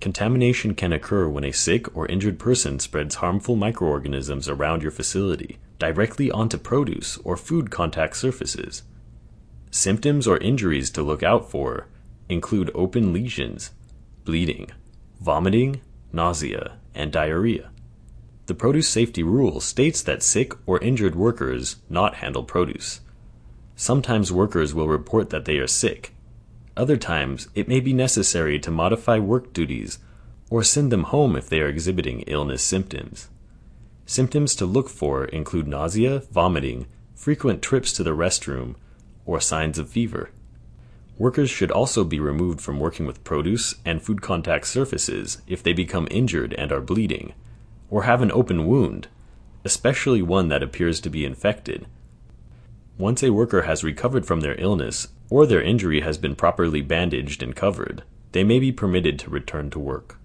Contamination can occur when a sick or injured person spreads harmful microorganisms around your facility, directly onto produce or food contact surfaces. Symptoms or injuries to look out for include open lesions, bleeding, vomiting, nausea, and diarrhea. The produce safety rule states that sick or injured workers not handle produce. Sometimes workers will report that they are sick. Other times, it may be necessary to modify work duties or send them home if they are exhibiting illness symptoms. Symptoms to look for include nausea, vomiting, frequent trips to the restroom, or signs of fever. Workers should also be removed from working with produce and food contact surfaces if they become injured and are bleeding, or have an open wound, especially one that appears to be infected. Once a worker has recovered from their illness or their injury has been properly bandaged and covered, they may be permitted to return to work.